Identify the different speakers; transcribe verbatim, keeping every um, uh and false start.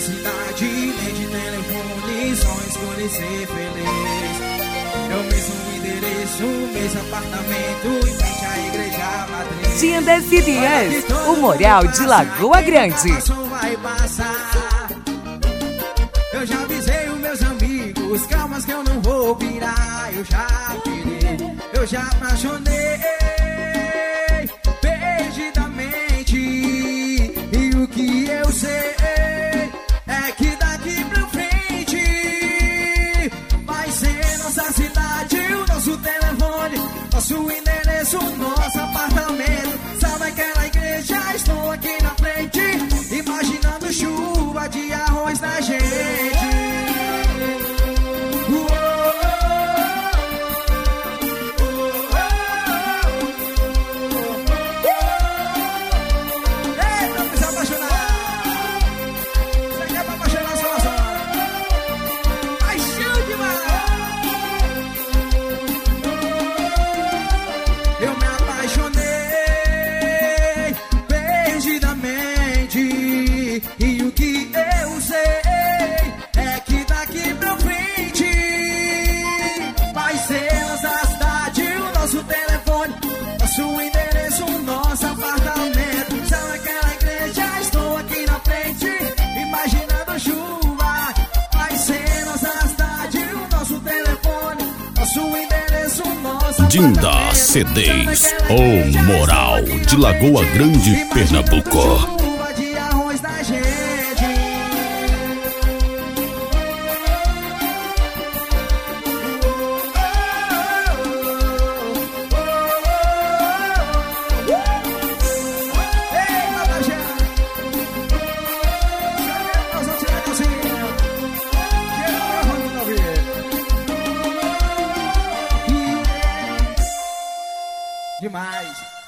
Speaker 1: cidade, nem de telefone, só escolhi ser feliz. É o mesmo endereço, o mesmo apartamento, em frente à igreja matriz.
Speaker 2: Tindas C Ds, o Moral de Lagoa Grande.
Speaker 1: Vai passar. Eu já avisei os meus amigos, calmas que eu não vou virar. Eu já virei, eu já apaixonei perdidamente. E o que eu sei é que daqui pra frente vai ser nossa cidade, o nosso telefone, nosso endereço, nosso apartamento. Sabe aquela igreja? Estou aqui na frente, imaginando chuva de arroz na gente.
Speaker 3: Dinda C Ds, o Moral de Lagoa Grande, Pernambuco.
Speaker 1: Demais.